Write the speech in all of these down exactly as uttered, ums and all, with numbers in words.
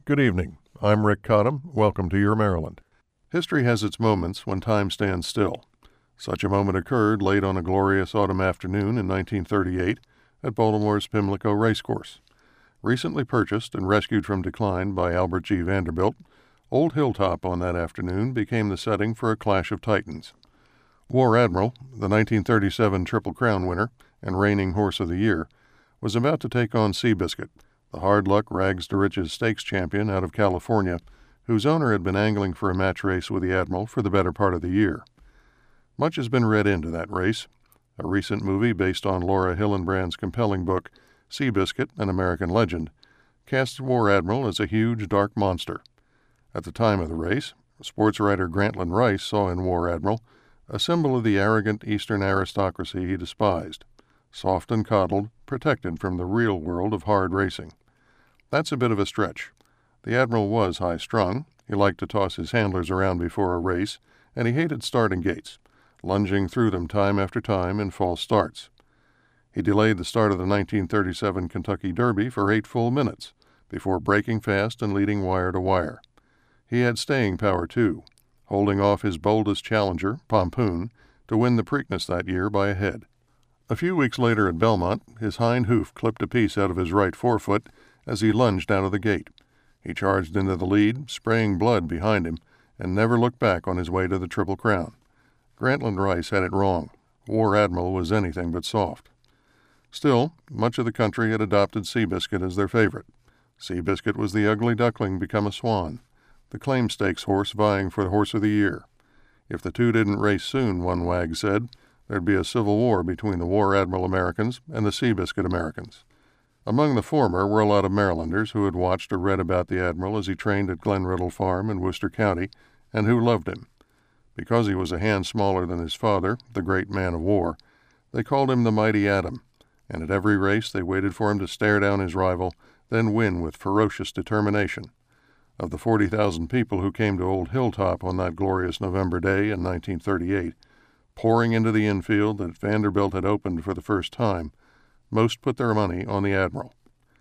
Good evening. I'm Rick Cottam. Welcome to Your Maryland. History has its moments when time stands still. Such a moment occurred late on a glorious autumn afternoon in nineteen thirty-eight at Baltimore's Pimlico Racecourse. Recently purchased and rescued from decline by Albert G. Vanderbilt, Old Hilltop on that afternoon became the setting for a clash of titans. War Admiral, the nineteen thirty-seven Triple Crown winner and reigning Horse of the Year, was about to take on Seabiscuit, the hard-luck rags-to-riches stakes champion out of California, whose owner had been angling for a match race with the Admiral for the better part of the year. Much has been read into that race. A recent movie based on Laura Hillenbrand's compelling book, Seabiscuit, an American Legend, casts War Admiral as a huge, dark monster. At the time of the race, sports writer Grantland Rice saw in War Admiral a symbol of the arrogant Eastern aristocracy he despised, soft and coddled, protected from the real world of hard racing. That's a bit of a stretch. The Admiral was high-strung, he liked to toss his handlers around before a race, and he hated starting gates, lunging through them time after time in false starts. He delayed the start of the nineteen thirty-seven Kentucky Derby for eight full minutes, before breaking fast and leading wire to wire. He had staying power, too, holding off his boldest challenger, Pompoon, to win the Preakness that year by a head. A few weeks later at Belmont, his hind hoof clipped a piece out of his right forefoot as he lunged out of the gate. He charged into the lead, spraying blood behind him, and never looked back on his way to the Triple Crown. Grantland Rice had it wrong. War Admiral was anything but soft. Still, much of the country had adopted Seabiscuit as their favorite. Seabiscuit was the ugly duckling become a swan, the claim stakes horse vying for the Horse of the Year. If the two didn't race soon, one wag said, there'd be a civil war between the War Admiral Americans and the Seabiscuit Americans. Among the former were a lot of Marylanders who had watched or read about the Admiral as he trained at Glen Riddle Farm in Worcester County, and who loved him. Because he was a hand smaller than his father, the great man of war, they called him the Mighty Atom, and at every race they waited for him to stare down his rival, then win with ferocious determination. Of the forty thousand people who came to Old Hilltop on that glorious November day in nineteen thirty-eight, pouring into the infield that Vanderbilt had opened for the first time, most put their money on the Admiral.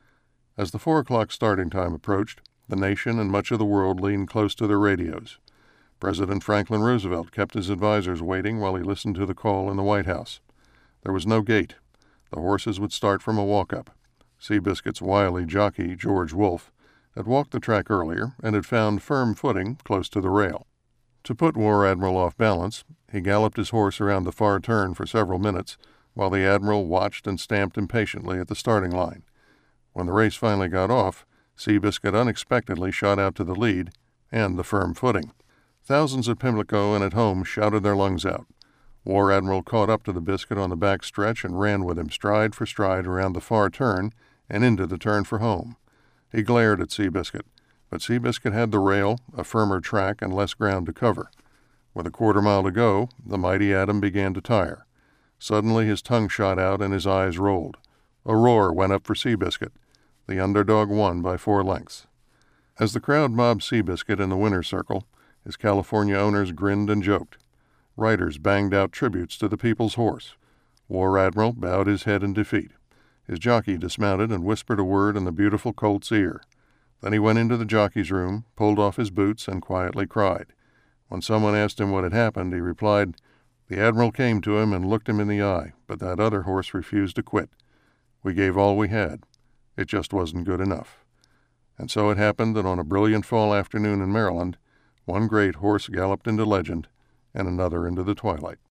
As the four o'clock starting time approached, the nation and much of the world leaned close to their radios. President Franklin Roosevelt kept his advisers waiting while he listened to the call in the White House. There was no gate. The horses would start from a walk-up. Seabiscuit's wily jockey, George Wolfe, had walked the track earlier and had found firm footing close to the rail. To put War Admiral off balance, he galloped his horse around the far turn for several minutes, while the Admiral watched and stamped impatiently at the starting line. When the race finally got off, Seabiscuit unexpectedly shot out to the lead and the firm footing. Thousands at Pimlico and at home shouted their lungs out. War Admiral caught up to the Biscuit on the back stretch and ran with him stride for stride around the far turn and into the turn for home. He glared at Seabiscuit, but Seabiscuit had the rail, a firmer track, and less ground to cover. With a quarter mile to go, the Mighty Atom began to tire. Suddenly his tongue shot out and his eyes rolled. A roar went up for Seabiscuit. The underdog won by four lengths. As the crowd mobbed Seabiscuit in the winner's circle, his California owners grinned and joked. Riders banged out tributes to the people's horse. War Admiral bowed his head in defeat. His jockey dismounted and whispered a word in the beautiful colt's ear. Then he went into the jockey's room, pulled off his boots, and quietly cried. When someone asked him what had happened, he replied, "The Admiral came to him and looked him in the eye, but that other horse refused to quit. We gave all we had. It just wasn't good enough." And so it happened that on a brilliant fall afternoon in Maryland, one great horse galloped into legend and another into the twilight.